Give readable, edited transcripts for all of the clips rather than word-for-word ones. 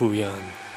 پویان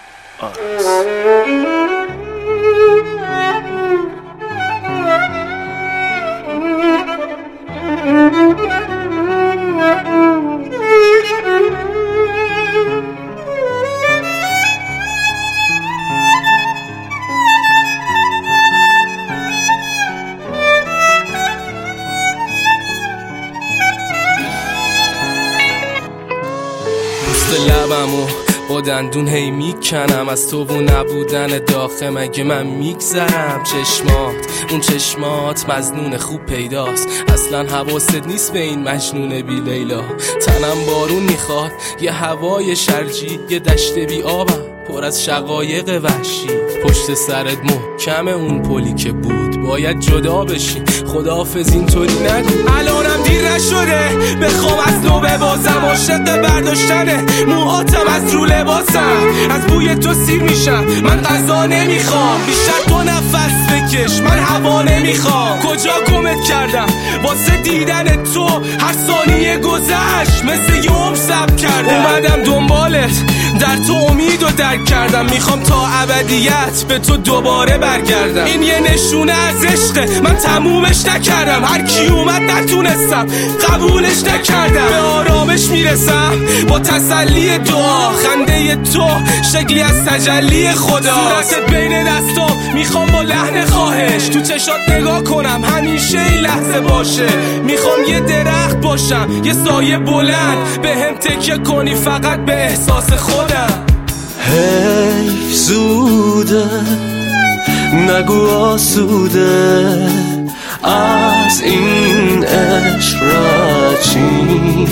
لبمو با دندون هی میکنم از تو و نبودن داخل مگه من میگذرم. اون چشمات مظنون خوب پیداست، اصلا حواست نیست به این مجنون بی لیلا. تنم بارون میخواد، یه هوای شرجی، یه دشت بی آبم پر از شقایق وحشی. پشت سرت محکم اون پلی که بود، باید جدا بشیم، خداحافظ اینطوری نگو. الانم دیر نشده بخوام از نو ببازم، عاشق برداشتن موهاتم از رو لباسم. از بوی تو سیر میشم، من غذا نمیخوام، بیشتر تو نفس بکش، من هوا نمیخوام. کجا گمت کردم واسه دیدن تو، هر ثانیه گذشت مثل یوم سب کردم. اومدم دنبالت، در تو امید و درک کردم، میخوام تا ابدیت به تو دوباره برگردم. این یه نشونه از عشقه، من تمومش نکردم، هر کی اومد نتونستم قبولش نکردم. به آرامش میرسم با تسلی دعا، خنده تو شکلی از تجلی خدا. صورتت بین دستام میخوام با لحن خواهش، تو چشات نگاه کنم همیشه این لحظه باشه. میخوام یه درخت باشم، یه سایه بلند، به هم تکیه کنی فقط به احساس خودم. حیف زوده نگو آسوده از این عشق راچی،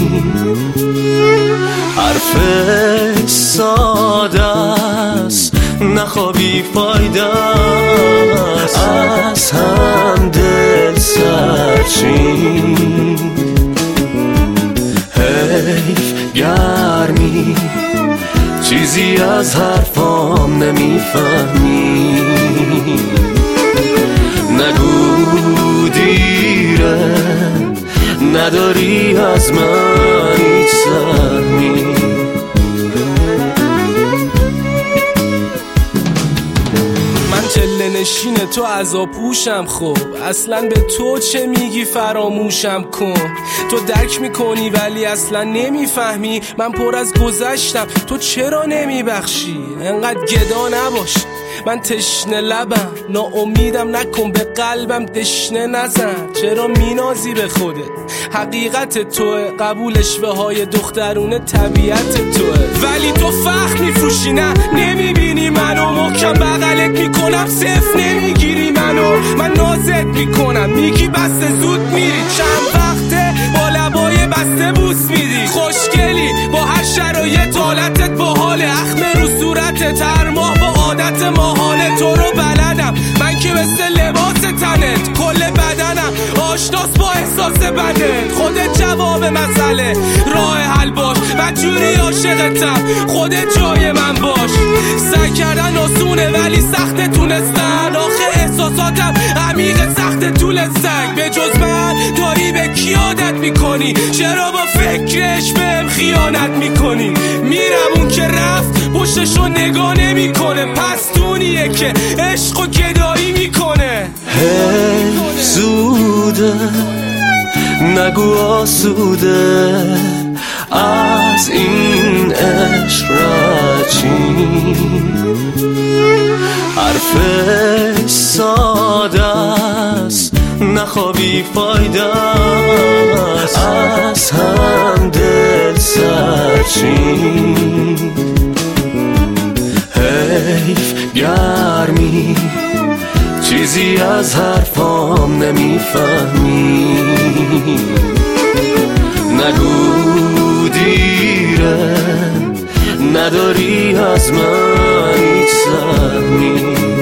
حرف ساده است نخوابی فایده است، از هم دل سرچین. حیف گرمی چیزی از حرفام نمیفهمی، نگو دیره نداری از من هیچ سهمی. چله نشین تو عذابوشم، خب اصلا به تو چه میگی فراموشم کن. تو درک میکنی ولی اصلا نمیفهمی، من پر از گذشتم تو چرا نمیبخشی. انقدر گدا نباش، من تشنه لبم، ناامیدم نکن، به قلبم دشنه نزن. چرا مینازی به خودت؟ حقیقت توه، قبولش به های دخترونه طبیعت توه. ولی تو فخر میفروشی، نه نمیبینی منو، محکم بغلت میکنم صفر نمیگیری منو. من نازت میکنم میگی بسته زود میری، چند وقته با لبای بسته بوس میدی. خوشگلی با هر شرایط، حالتت باحاله، اخم رو صورتت، هر ماه با عادت ماهانه. تو رو بلدم من که مثل لباس تنت، کل بدنم آشناس با احساس بدت. خودت جواب مسئله، راه حل باش، بدجوری عاشقتم، خودت جای من باش. سعی کردن آسونه ولی سخت تونستن، آخه احساساتم عمیق سخت طول سنگ. به جز من داری به کی عادت میکنی؟ چرا با فکرش بهم خیانت میکنی؟ میرم اون که رفت پشتشو نگاه نمیکنه، پس دونیه که عشق و گدایی میکنه. حیف زوده نگو آسوده از این عشق راچی، حرف ساده است نخوابی فایده است، از هم دل سرچین. حیف گرمی چیزی از حرفام نمیفهمی، نگو دیره نداری از من هیچ سهمی.